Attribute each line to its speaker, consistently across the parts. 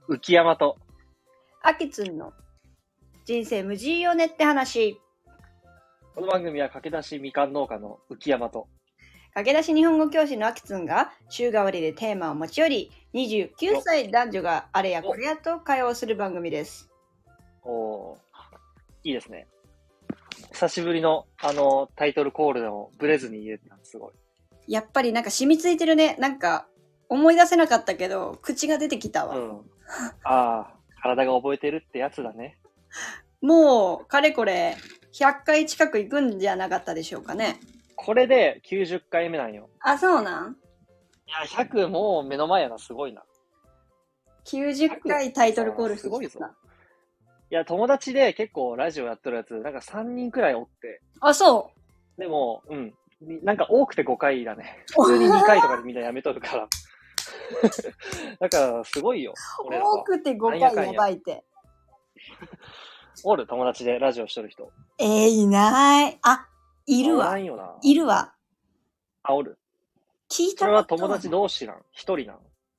Speaker 1: 浮山と、
Speaker 2: あきつんの人生無事よねって話。
Speaker 1: この番組は駆け出しみかん農家の浮山と、
Speaker 2: 駆け出し日本語教師のあきつんが週替わりでテーマを持ち寄り、29歳男女があれやこれやと会話をする番組です。
Speaker 1: いいですね。久しぶりのタイトルコールでもブレずに言えたのすごい。
Speaker 2: やっぱりなんか染みついてるね。なんか思い出せなかったけど口が出てきたわ。
Speaker 1: 体が覚えてるってやつだね。
Speaker 2: もうかれこれ100回近く行くんじゃなかったでしょうかね。
Speaker 1: これで90回目なんよ。
Speaker 2: あ、そうなん？
Speaker 1: いや、100もう目の前やな、すごいな。
Speaker 2: 90回タイトルコールして
Speaker 1: すごいぞ。いや、友達で結構ラジオやってるやつ、なんか3人くらいおって。
Speaker 2: あ、そう。
Speaker 1: でも、なんか多くて5回だね。普通に2回とかでみんなやめとるから。だからすごいよ。
Speaker 2: 多くて5回やばいって。
Speaker 1: おる友達でラジオしとる人。
Speaker 2: いない。あ、いるわ。いるわ。
Speaker 1: あ、おる。
Speaker 2: 聞いたこと。
Speaker 1: それは友達同士なん？一人なん？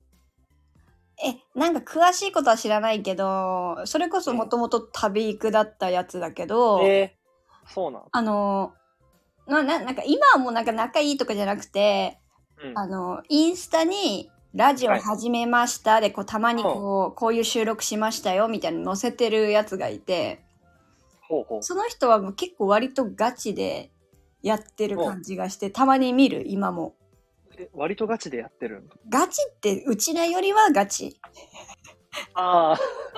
Speaker 2: なんか詳しいことは知らないけど、それこそもともと旅行くだったやつだけど、
Speaker 1: そうなん？
Speaker 2: なんか今はもうなんか仲いいとかじゃなくて、インスタにラジオ始めましたで、こうたまにこういう収録しましたよみたいなの載せてるやつがいて、その人はもう結構割とガチでやってる感じがして、たまに見る、今も。
Speaker 1: 割とガチでやってる？
Speaker 2: ガチってうちらよりはガチ。
Speaker 1: ああ。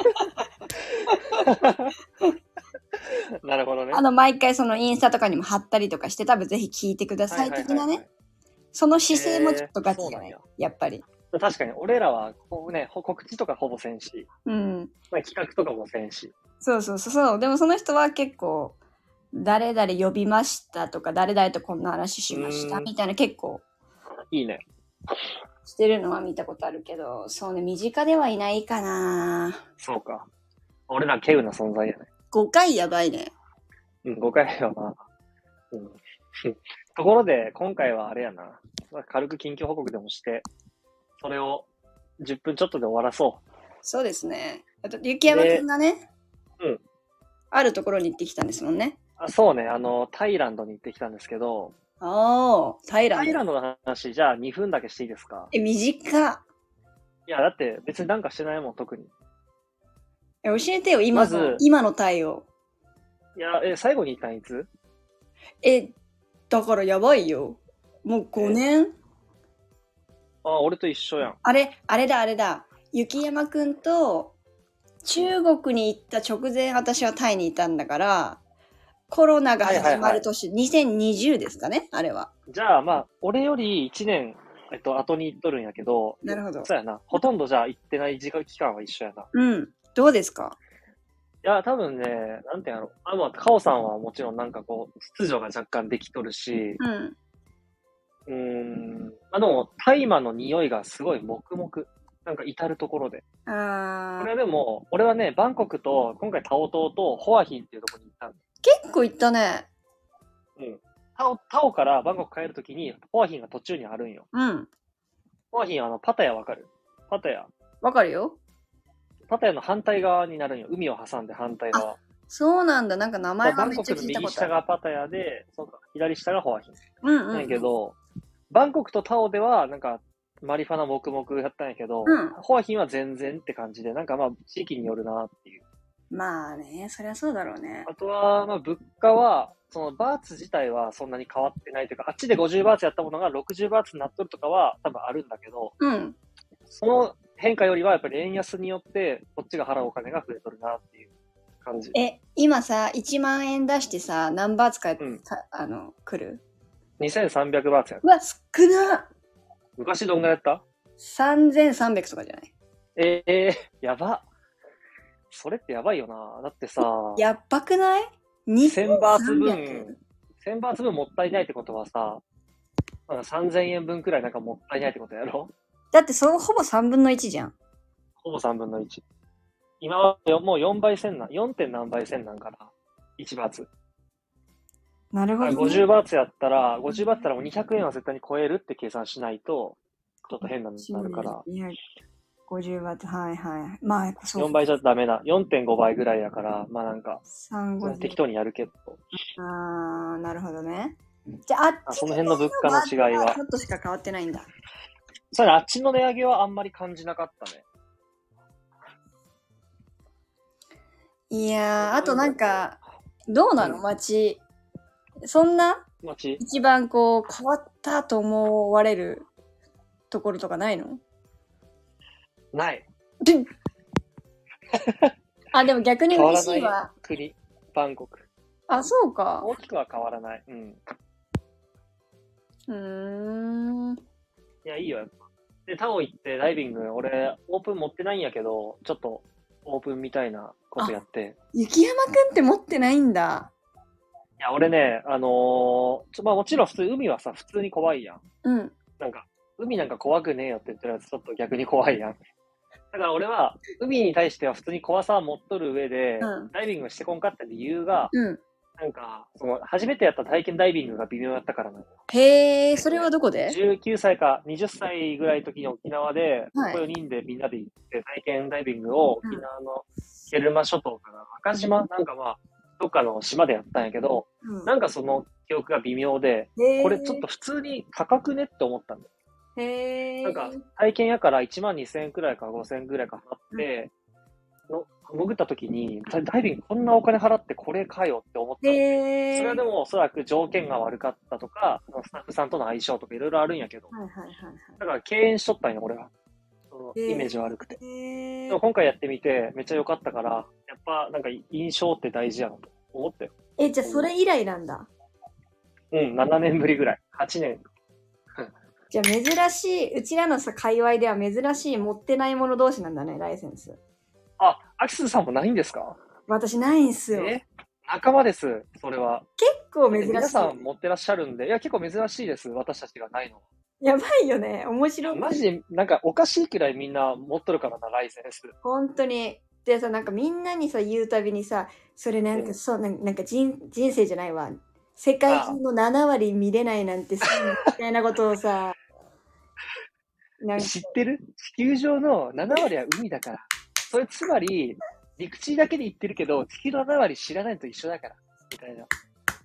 Speaker 1: なるほどね。
Speaker 2: 毎回そのインスタとかにも貼ったりとかして、多分ぜひ聞いてください的なね。その姿勢もちょっとガチじゃない、やっぱり。
Speaker 1: 確かに俺らはこうね、告知とかほぼせんし、企画とかもせんし。
Speaker 2: そう。でもその人は結構誰々呼びましたとか、誰々とこんな話しましたみたいな、結構
Speaker 1: いいね。
Speaker 2: してるのは見たことあるけど、そうね、身近ではいないかな。
Speaker 1: そうか。俺ら稀有な存在やね。
Speaker 2: 5回やばいね。
Speaker 1: 5回よな。ところで、今回はあれやな。軽く近況報告でもして、それを10分ちょっとで終わらそう。
Speaker 2: そうですね。あと、雪山くんがね、あるところに行ってきたんですもんね。
Speaker 1: そうね、タイランドに行ってきたんですけど、
Speaker 2: タイランド
Speaker 1: の話、じゃあ2分だけしていいですか？
Speaker 2: 短っ。
Speaker 1: いや、だって別になんかしてないもん、特に。
Speaker 2: 教えてよ、今のタイを。
Speaker 1: いや、最後に行ったんいつ？
Speaker 2: だからやばいよ。もう5年？
Speaker 1: 俺と一緒やん。
Speaker 2: あれだ。雪山くんと中国に行った直前、私はタイにいたんだから、コロナが始まる年、2020ですかね、あれは。
Speaker 1: じゃあまあ、俺より1年、後に行っとるんやけど。
Speaker 2: なるほど。
Speaker 1: そうやな。ほとんどじゃあ行ってない時間期間は一緒やな。
Speaker 2: どうですか？
Speaker 1: いや、多分ね、なんてやろう。カオさんはもちろんなんかこう、秩序が若干できとるし、でも、大麻の匂いがすごい黙々。なんか至るところで。これでも、俺はね、バンコクと、今回タオ島とホアヒンっていうところに行ったんだ。
Speaker 2: 結構行ったね。
Speaker 1: タオからバンコク帰るときに、ホアヒンが途中にあるんよ。ホアヒンパタヤわかる？パタヤ。
Speaker 2: わかるよ。
Speaker 1: パタヤの反対側になるんよ。海を挟んで反対側。
Speaker 2: そうなんだ。なんか名前はめっちゃ聞いたことある。
Speaker 1: バンコクの右下がパタヤで、左下がホアヒン。なんやけど、バンコクとタオでは、なんか、マリファナ黙々やったんやけど、ホアヒンは全然って感じで、なんかまあ、地域によるなっていう。
Speaker 2: まあね、そりゃそうだろうね。
Speaker 1: あとは、まあ、物価は、そのバーツ自体はそんなに変わってないというか、あっちで50バーツやったものが60バーツになっとるとかは多分あるんだけど、その変化よりはやっぱり円安によってこっちが払うお金が増えとるなっていう感じ。
Speaker 2: 今さ、1万円出してさ、何バーツか、来る？
Speaker 1: 2300 バーツやる。
Speaker 2: うわ、少な。
Speaker 1: 昔どんぐらいやった？
Speaker 2: 3300 とかじゃない？
Speaker 1: やば。それってやばいよな。だってさ、
Speaker 2: やばくない？
Speaker 1: 1000バーツ分、1000バーツ分もったいないってことはさ、3000円分くらいなんかもったいないってことやろ？
Speaker 2: だってほぼ3分の1じゃん。
Speaker 1: ほぼ3分の1。今はもう4倍1000なん、4. 点何倍1000なんから、1バーツ。
Speaker 2: なるほど、ね。
Speaker 1: 50バーツやったら、50バーツやったらもう200円は絶対に超えるって計算しないと、ちょっと変なになるから。
Speaker 2: 50ワット、はいはい。まあ、やっぱそう。
Speaker 1: 4倍じゃダメな。4.5 倍ぐらいだから、まあなんか、適当にやるけど。
Speaker 2: あー、なるほどね。じゃあ、あっち
Speaker 1: その辺の物価の違いは。
Speaker 2: ちょっとしか変わってないんだ。
Speaker 1: そうね、あっちの値上げはあんまり感じなかったね。
Speaker 2: いやー、あとなんか、どうなの街。そんな一番こう、変わったと思われるところとかないの？
Speaker 1: ない。
Speaker 2: あ、でも逆に嬉しいわ。
Speaker 1: 国、バンコク。
Speaker 2: あ、そうか。
Speaker 1: 大きくは変わらない。いや、いいよ、やっぱ。で、タオ行ってダイビング、俺、オープン持ってないんやけど、ちょっと、オープンみたいなことやって。
Speaker 2: 雪山くんって持ってないんだ。
Speaker 1: いや、俺ね、まあもちろん普通、海はさ、普通に怖いやん。なんか、海なんか怖くねえよって言ってるやつ、ちょっと逆に怖いやん。だから俺は、海に対しては普通に怖さは持っとる上で、ダイビングしてこんかった理由が、なんか、初めてやった体験ダイビングが微妙だったからなの。
Speaker 2: へえ、それはどこで？
Speaker 1: 19 歳か20歳ぐらいの時に沖縄で、ここ4人でみんなで行って体験ダイビングを沖縄のケルマ諸島から赤島なんかまあ、どっかの島でやったんやけど、なんかその記憶が微妙で、これちょっと普通に高くねって思ったんだよ。なんか体験やから12,000円くらいか5,000円くらいか払って、潜った時に、ダイビングこんなお金払ってこれかよって思った。それはでもおそらく条件が悪かったとか、スタッフさんとの相性とかいろいろあるんやけど、だから敬遠しとったんよ、俺は。イメージ悪くて。でも今回やってみてめっちゃ良かったから、やっぱなんか印象って大事やなと思ったよ。
Speaker 2: じゃあそれ以来なんだ。
Speaker 1: 7年ぶりぐらい。8年。
Speaker 2: じゃあ珍しい、うちらのさ、界隈では珍しい持ってない者同士なんだね、ライセンス。
Speaker 1: あ、アキスさんもないんですか？
Speaker 2: 私ないんすよ。
Speaker 1: 仲間です、それは。
Speaker 2: 結構珍しい。
Speaker 1: 皆さん持ってらっしゃるんで、いや、結構珍しいです、私たちがないの。
Speaker 2: やばいよね、面白い。
Speaker 1: マジで、なんかおかしいくらいみんな持っとるからな、ライセンス。
Speaker 2: 本当に。でさ、なんかみんなにさ、言うたびにさ、それなんか、そう、なんか人生じゃないわ。世界中の7割見れないなんてさ、みたいなことをさ、
Speaker 1: 知ってる？地球上の7割は海だから。それつまり、陸地だけで言ってるけど、地球の7割知らないと一緒だから。みたいな。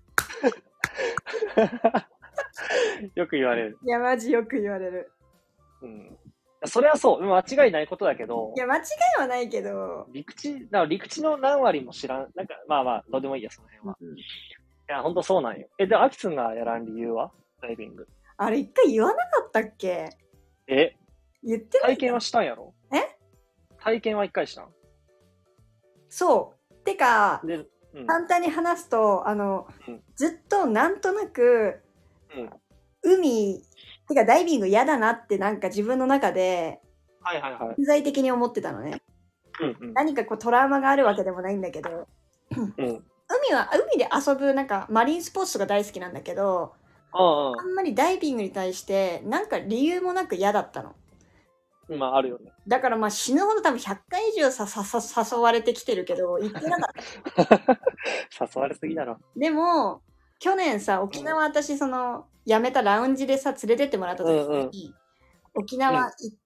Speaker 1: よく言われる。
Speaker 2: いや、マジよく言われる。
Speaker 1: それはそう。間違いないことだけど。
Speaker 2: いや、間違いはないけど。
Speaker 1: 陸地の何割も知らん。なんか、まあまあ、どうでもいいや、その辺は。いや、ほんとそうなんよ。で、アキツンがやらん理由は？ダイビング。
Speaker 2: あれ、一回言わなかったっけ？言ってない？
Speaker 1: 体験はしたんやろ？体験は一回したん？
Speaker 2: そう。てか、簡単に話すと、ずっとなんとなく、海、てかダイビング嫌だなってなんか自分の中で、潜在的に思ってたのね。何かこうトラウマがあるわけでもないんだけど、海で遊ぶなんかマリンスポーツが大好きなんだけど、あんまりダイビングに対してなんか理由もなく嫌だったの。
Speaker 1: まああるよね。
Speaker 2: だからまあ死ぬほど多分100回以上誘われてきてるけど、行ってなかった。
Speaker 1: 誘われすぎだろ。
Speaker 2: でも、去年さ、沖縄私辞めたラウンジでさ、連れてってもらった時に、沖縄行って、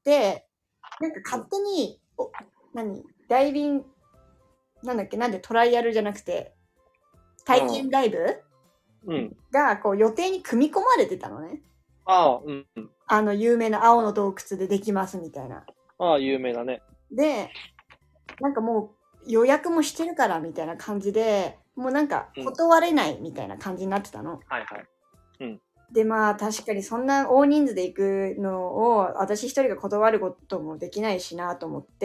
Speaker 2: なんか勝手に、ダイビング、なんでトライアルじゃなくて、体験ダイブがこう予定に組み込まれてたのね。有名な青の洞窟でできますみたいな。
Speaker 1: 有名だね。
Speaker 2: で、なんかもう予約もしてるからみたいな感じで、もうなんか断れないみたいな感じになってたの。で、まあ確かにそんな大人数で行くのを私一人が断ることもできないしなと思って、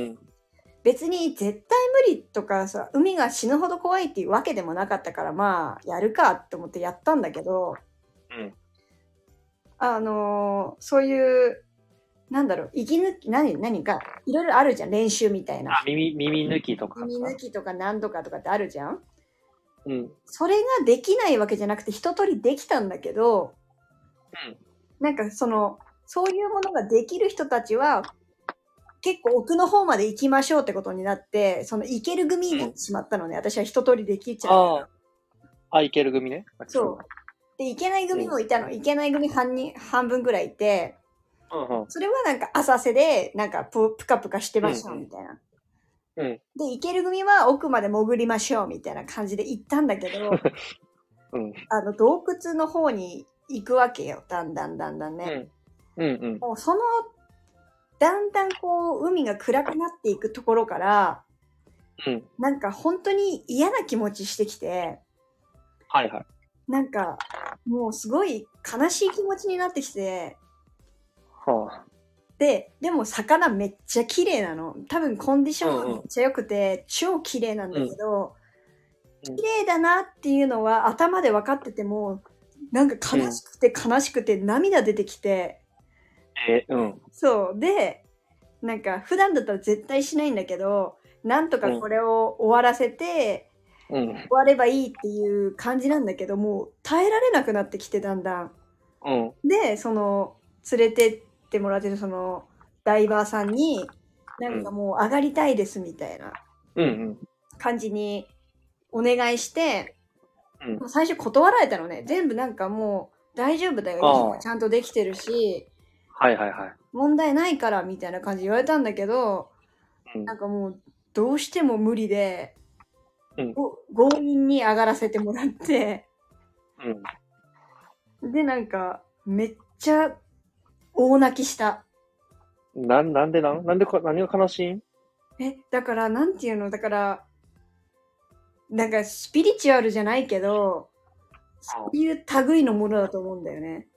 Speaker 2: 別に絶対無理とかさ、海が死ぬほど怖いっていうわけでもなかったから、まあやるかって思ってやったんだけど、そういう、息抜き、何か、いろいろあるじゃん、練習みたいな。
Speaker 1: 耳抜きとか。
Speaker 2: 耳抜きとか何とかとかってあるじゃん。それができないわけじゃなくて、一通りできたんだけど、なんかそういうものができる人たちは、結構奥の方まで行きましょうってことになって、行ける組になってしまったのね。私は一通りできちゃう。
Speaker 1: 行ける組ね。
Speaker 2: そう。で、行けない組もいたの。行けない組半分ぐらいいて、
Speaker 1: うんうん。
Speaker 2: それはなんか浅瀬で、なんかぷかぷかしてましょう、みたいな。
Speaker 1: うん。
Speaker 2: で、行ける組は奥まで潜りましょう、みたいな感じで行ったんだけど、
Speaker 1: うん。
Speaker 2: 洞窟の方に行くわけよ。だんだんね。
Speaker 1: うん。うんうん。
Speaker 2: もうその、だんだんこう、海が暗くなっていくところから、
Speaker 1: うん。
Speaker 2: なんか本当に嫌な気持ちしてきて、
Speaker 1: はいはい。
Speaker 2: なんか、もうすごい悲しい気持ちになってきて、
Speaker 1: はあ。
Speaker 2: でも魚めっちゃ綺麗なの。多分コンディションがめっちゃ良くて、超綺麗なんだけど、綺麗だなっていうのは頭で分かってても、なんか悲しくて涙出てきて、
Speaker 1: うん。
Speaker 2: そう。で、なんか普段だったら絶対しないんだけど、なんとかこれを終わらせて、終わればいいっていう感じなんだけど、もう耐えられなくなってきてだんだん。で、連れてってもらってるそのダイバーさんに、なんかもう上がりたいですみたいな感じにお願いして、最初断られたのね。全部なんかもう大丈夫だよ。ちゃんとできてるし、問題ないからみたいな感じ言われたんだけど、なんかもうどうしても無理で、強引に上がらせてもらって、で、なんかめっちゃ大泣きした。
Speaker 1: なんで何が悲しいん？
Speaker 2: だから、なんていうの？だから、なんかスピリチュアルじゃないけど、そういう類のものだと思うんだよね。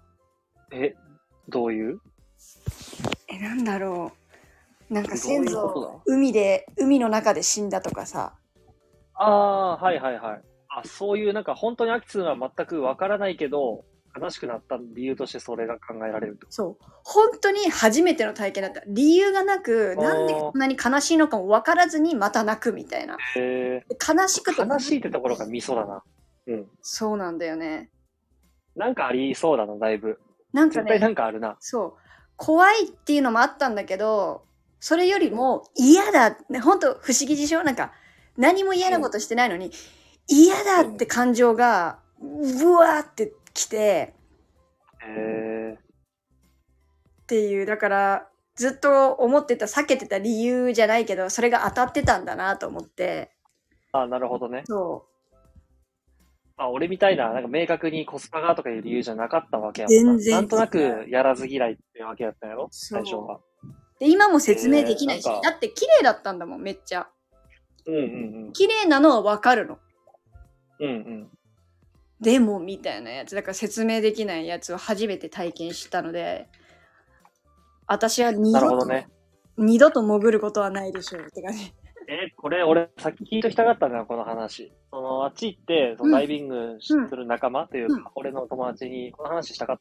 Speaker 1: どういう？
Speaker 2: なんだろう。なんか先祖、海の中で死んだとかさ。
Speaker 1: はいはいはい。そういうなんか本当にアキツンは全くわからないけど、悲しくなった理由としてそれが考えられると。
Speaker 2: そう。本当に初めての体験だった。理由がなく、なんでこんなに悲しいのかも分からずにまた泣くみたいな。悲しくて。
Speaker 1: 悲しいってところがミソだな。
Speaker 2: そうなんだよね。
Speaker 1: なんかありそうだな、だいぶ。
Speaker 2: なんかね、
Speaker 1: 絶対なんかあるな。
Speaker 2: そう。怖いっていうのもあったんだけど、それよりも嫌だ。本当不思議でしょ？なんか、何も嫌なことしてないのに、嫌だって感情が、ブワーってきて、っていう、だから、ずっと思ってた、避けてた理由じゃないけど、それが当たってたんだなと思って。
Speaker 1: なるほどね。
Speaker 2: そう。
Speaker 1: 俺みたいな、なんか明確にコスパがとかいう理由じゃなかったわけやもんな。全然。なんとなくやらず嫌いってわけやったんやろ？最初は。
Speaker 2: で、今も説明できないし、だって綺麗だったんだもん、めっちゃ。綺麗なのはわかるの。でも、みたいなやつ。だから説明できないやつを初めて体験したので、私は二度と潜ることはないでしょうって感じ。
Speaker 1: これ、俺、さっき聞いときたかったんだよ、この話。あっち行って、ダイビングする仲間というか、俺の友達にこの話したかった。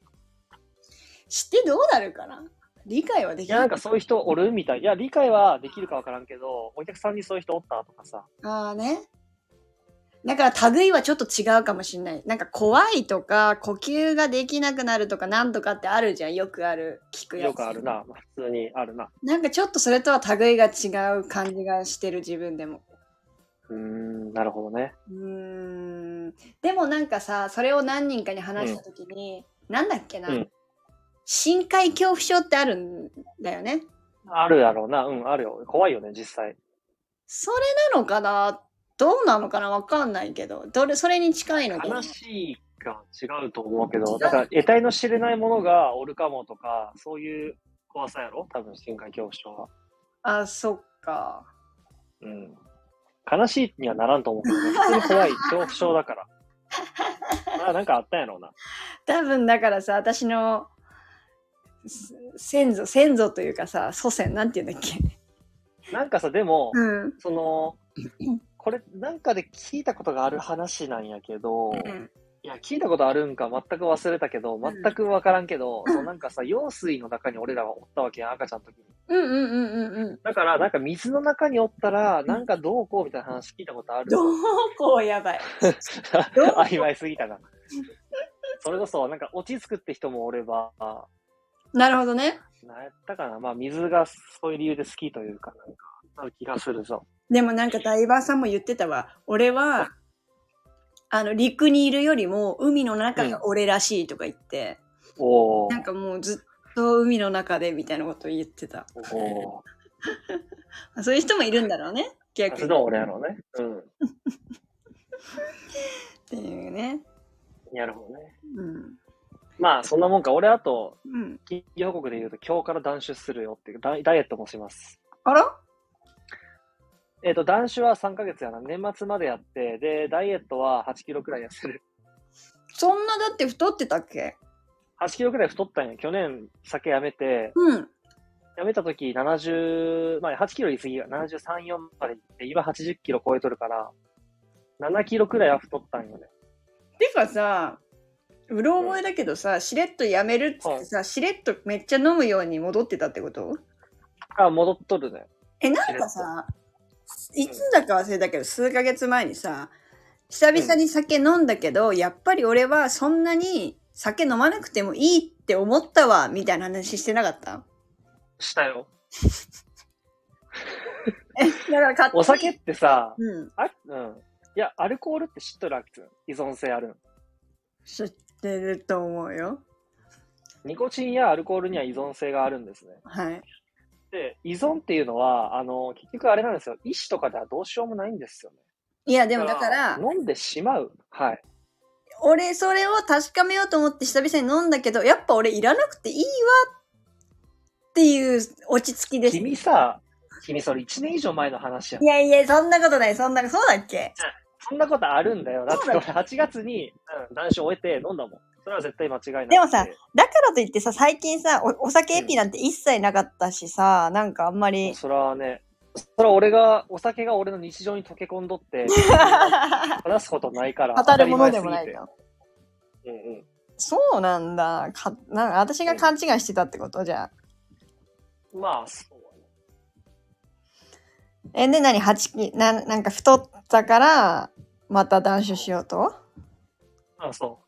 Speaker 2: 知ってどうなるかな？理解はできる？
Speaker 1: いや、なんかそういう人おるみたい。いや、理解はできるかわからんけど、お客さんにそういう人おったとかさ。
Speaker 2: ね。だから類はちょっと違うかもしんない。なんか怖いとか、呼吸ができなくなるとかなんとかってあるじゃん。よくある。聞くやつ。
Speaker 1: よくあるな。普通にあるな。
Speaker 2: なんかちょっとそれとは類が違う感じがしてる、自分でも。
Speaker 1: なるほどね。
Speaker 2: でもなんかさ、それを何人かに話したときに、なんだっけな、深海恐怖症ってあるんだよね。
Speaker 1: あるやろうな。あるよ。怖いよね、実際。
Speaker 2: それなのかな？どうなのかな？わかんないけど。それに近いのかな？
Speaker 1: 話が違うと思うけど、だから得体の知れないものがおるかもとか、そういう怖さやろ？多分、深海恐怖症は。
Speaker 2: そっか。
Speaker 1: 悲しいにはならんと思うけどね。普通に怖い恐怖症だから。なんかあったんやろうな。
Speaker 2: 多分だからさ、私の先祖というかさ、祖先なんて言うんだっけ。
Speaker 1: なんかさ、でも、これなんかで聞いたことがある話なんやけど、いや、聞いたことあるんか全く忘れたけど、全くわからんけど、なんかさ、用水の中に俺らはおったわけやん、赤ちゃんの時に。だから、なんか水の中におったら、なんかどうこうみたいな話聞いたことある。
Speaker 2: どうこうやばい。
Speaker 1: 曖昧すぎたな。それこそ、なんか落ち着くって人もおれば。
Speaker 2: なるほどね。
Speaker 1: なんやったかな。水がそういう理由で好きというか、なんか、ある気がするぞ。
Speaker 2: でもなんかダイバーさんも言ってたわ。俺は、陸にいるよりも海の中が俺らしいとか言って、なんかもうずっと海の中でみたいなことを言ってた。そういう人もいるんだろうね。
Speaker 1: 逆に。それは俺やろうね。うん。
Speaker 2: っていうね。
Speaker 1: なるほどね。うん。まあ、そんなもんか。俺、あと、緊急報告で言うと、今日から断酒するよっていう、ダイエットもします。
Speaker 2: あら？
Speaker 1: 断酒は3ヶ月やな。年末までやって、で、ダイエットは8キロくらい痩せる。
Speaker 2: そんなだって太ってたっけ？
Speaker 1: 8 キロくらい太ったんや。去年、酒やめて、やめた時70、まあ、8キロ言い過ぎが73、4まで行って、今80キロ超えとるから、7キロくらいは太ったんよね。
Speaker 2: てかさ、うろ覚えだけどさ、しれっとやめるっつってさ、しれっとめっちゃ飲むように戻ってたってこと？
Speaker 1: あ、戻っとるね。
Speaker 2: なんかさ、いつだか忘れたけど、数ヶ月前にさ、久々に酒飲んだけど、やっぱり俺はそんなに酒飲まなくてもいいって思ったわ、みたいな話してなかった？
Speaker 1: したよ。
Speaker 2: だから
Speaker 1: お酒ってさ、いや、アルコールって知っとるわけ？依存性あるん。
Speaker 2: 知ってると思うよ。
Speaker 1: ニコチンやアルコールには依存性があるんですね。
Speaker 2: はい。
Speaker 1: で、依存っていうのは、結局あれなんですよ。意思とかではどうしようもないんですよね。
Speaker 2: いや、でもだから、
Speaker 1: 飲んでしまう。はい。
Speaker 2: 俺、それを確かめようと思って久々に飲んだけど、やっぱ俺いらなくていいわっていう落ち着きです。
Speaker 1: 君それ1年以上前の話やん。
Speaker 2: いやいや、そんなことない。そうだっけ？
Speaker 1: そんなことあるんだよ。だって俺8月に断酒終えて飲んだもん。それは絶対間違いない。
Speaker 2: でもさ、だからといってさ、最近さ、お酒エピなんて一切なかったしさ、なんかあんまり。
Speaker 1: それはお酒が俺の日常に溶け込んどって、話すことないから。
Speaker 2: 語るものでもないと。
Speaker 1: うんうん。
Speaker 2: そうなんだ。なんか私が勘違いしてたってこと？じゃあ。
Speaker 1: まあ、そう
Speaker 2: ね。で、なんか太ったから、また断酒しようと？
Speaker 1: あ、そう。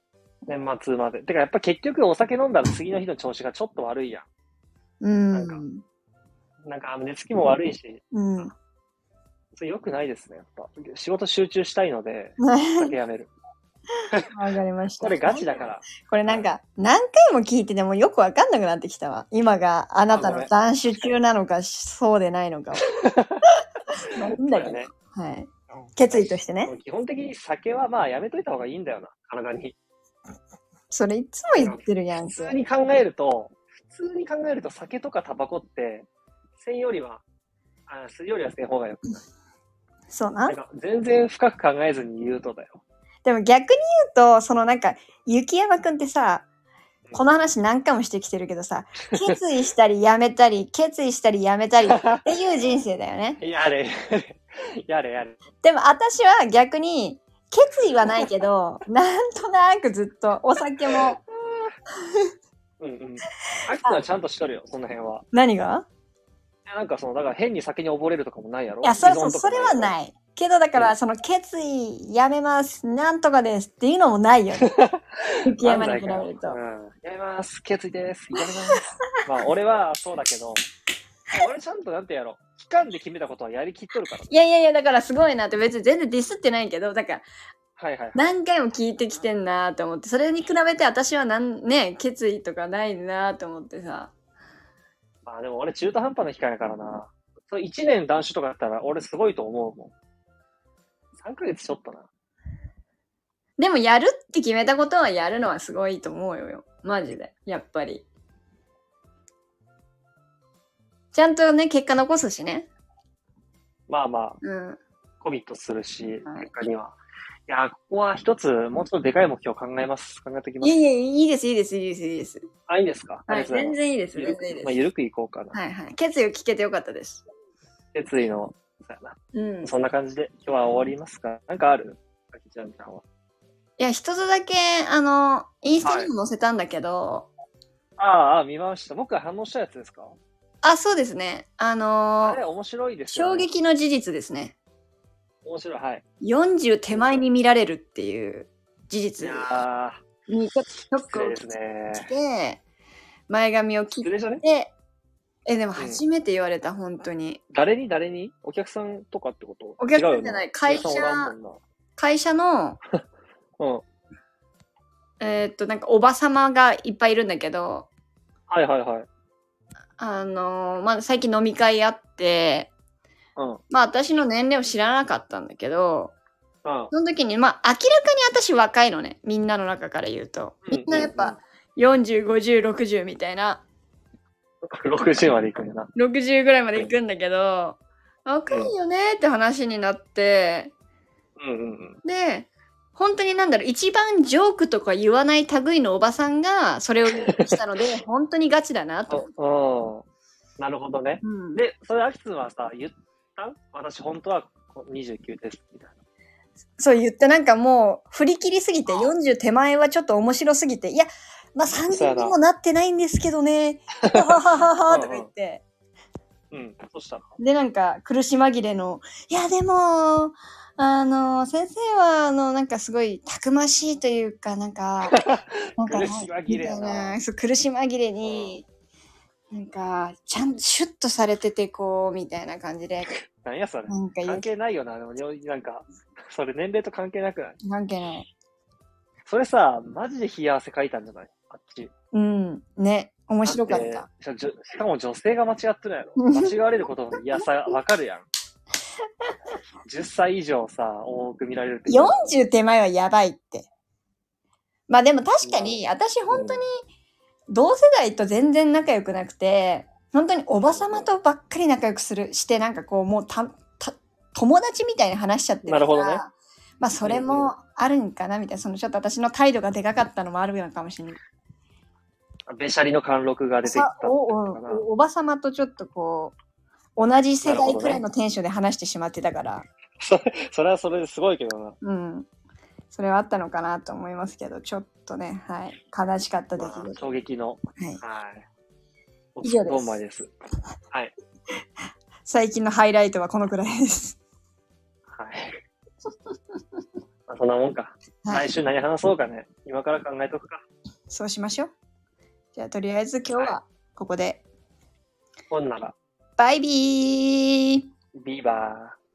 Speaker 1: 年末まで。てか、やっぱ結局お酒飲んだら次の日の調子がちょっと悪いやん。なんか寝つきも悪いし。それ良くないですね、やっぱ。仕事集中したいので、酒やめる。
Speaker 2: わかりました。
Speaker 1: これガチだから。
Speaker 2: これなんか、何回も聞いててもよくわかんなくなってきたわ。今があなたの断酒中なのか、そうでないのか。まあいいんだけどね。はい。決意としてね。
Speaker 1: 基本的に酒はまあやめといた方がいいんだよな、体に。
Speaker 2: それいつも言ってるやん。
Speaker 1: 普通に考えると酒とかタバコって、吸うよりはせん方がよくない。
Speaker 2: そうな。
Speaker 1: 全然深く考えずに言うとだよ。
Speaker 2: でも逆に言うと、そのなんか、雪山くんってさ、この話何回もしてきてるけどさ、決意したりやめたり、決意したりやめたりっていう人生だよね。
Speaker 1: やれ。
Speaker 2: でも私は逆に、決意はないけど、なんとなくずっとお酒も。
Speaker 1: アキはちゃんとしとるよ、その辺は。
Speaker 2: 何が？
Speaker 1: なんかだから変に酒に溺れるとかもないやろ？
Speaker 2: いや、それはない。けどだから、その決意やめます、なんとかですっていうのもないよね。雪山に比べると。
Speaker 1: やめます、決意です、やめます。まあ、俺はそうだけど、俺ちゃんとなんてやろ、期間で決めたことはやりきっとるから。
Speaker 2: いや、だからすごいなって、別に全然ディスってないけど、だから、何回も聞いてきてんなと思って、それに比べて私は決意とかないなと思ってさ。
Speaker 1: まあでも俺中途半端な期間やからな。それ1年断酒とかだったら俺すごいと思うもん。3ヶ月ちょっとな。
Speaker 2: でもやるって決めたことはやるのはすごいと思うよ。マジで。やっぱり。ちゃんとね、結果残すしね。
Speaker 1: まあ。コミットするし、結果には。いや、ここは一つ、もうちょっとでかい目標考えておきます。
Speaker 2: いいです。
Speaker 1: あ、いいですか？
Speaker 2: はい、全然いいです。
Speaker 1: まあ、ゆるくいこうかな。
Speaker 2: はい。決意を聞けてよかったです。
Speaker 1: 決意の、そんな感じで今日は終わりますか？なんかある？あきちゃんさんは。
Speaker 2: いや、一つだけ、インスタにも載せたんだけど。
Speaker 1: 見ました。僕が反応したやつですか？
Speaker 2: あ、そうですね。あ
Speaker 1: れ面白いですよ
Speaker 2: ね。衝撃の事実ですね。
Speaker 1: 面白い、はい。
Speaker 2: 40手前に見られるっていう事実にショックを受けて、前髪を切って、でも初めて言われた、本当に。
Speaker 1: 誰にお客さんとかってこと？
Speaker 2: お客さんじゃない、会社の、なんかおばさまがいっぱいいるんだけど、
Speaker 1: はいはいはい。
Speaker 2: まあ、最近飲み会あって、
Speaker 1: うん。
Speaker 2: まあ、私の年齢を知らなかったんだけど、
Speaker 1: うん。
Speaker 2: その時に、まあ、明らかに私若いのね。みんなの中から言うと。みんなやっぱ、40、50、60みたいな。
Speaker 1: 60まで行くんやな。
Speaker 2: 60ぐらいまで行くんだけど、若いよねって話になって、
Speaker 1: うんうんうん。
Speaker 2: で、本当になんだろう、一番ジョークとか言わない類のおばさんがそれを言ってきたので、本当にガチだなと。
Speaker 1: なるほどね。
Speaker 2: うん、
Speaker 1: で、それアキツはさ、言った私本当は29です、みたいな。
Speaker 2: そう言ってなんかもう振り切りすぎて40手前はちょっと面白すぎて、いや、まあ30にもなってないんですけどね、ははははとか言って。
Speaker 1: そしたら
Speaker 2: で、なんか苦し紛れの、いやでも、先生は、なんかすごいたくましいというか、なんか
Speaker 1: 苦し紛れな。
Speaker 2: そう、苦し紛れに、なんか、ちゃんとシュッとされてて、こう、みたいな感じで。
Speaker 1: 何やそれ。なんか関係ないよな。なんか、それ年齢と関係なくない？
Speaker 2: 関係ない。
Speaker 1: それさ、マジで冷や汗かいたんじゃない？あっち。
Speaker 2: うん。ね。面白かった。
Speaker 1: しかも女性が間違ってるやろ。間違われることの嫌さわかるやん。10歳以上さ、多く見られるって。
Speaker 2: 40手前はやばいって。まあでも確かに、私本当に、同世代と全然仲良くなくて、本当におばさまとばっかり仲良くして、なんかこう、もう友達みたいに話しちゃってるから。
Speaker 1: なるほどね。
Speaker 2: まあそれもあるんかなみたいな、そのちょっと私の態度がでかかったのもあるのかもしれない。
Speaker 1: べしゃりの貫禄が出てきた
Speaker 2: おばさまとちょっとこう、同じ世代くらいのテンションで話してしまってたから。
Speaker 1: それはそれですごいけどな。
Speaker 2: うん。それはあったのかなと思いますけど、ちょっとね、はい。悲しかった出来事。
Speaker 1: 衝撃の。はい。
Speaker 2: 以上です。
Speaker 1: どうもです。はい。
Speaker 2: 最近のハイライトはこのくらいです。
Speaker 1: はい。そんなもんか。来週何話そうかね。今から考えとくか。
Speaker 2: そうしましょう。じゃあ、とりあえず今日はここで。
Speaker 1: ほんなら。
Speaker 2: バイビー。
Speaker 1: ビーバー。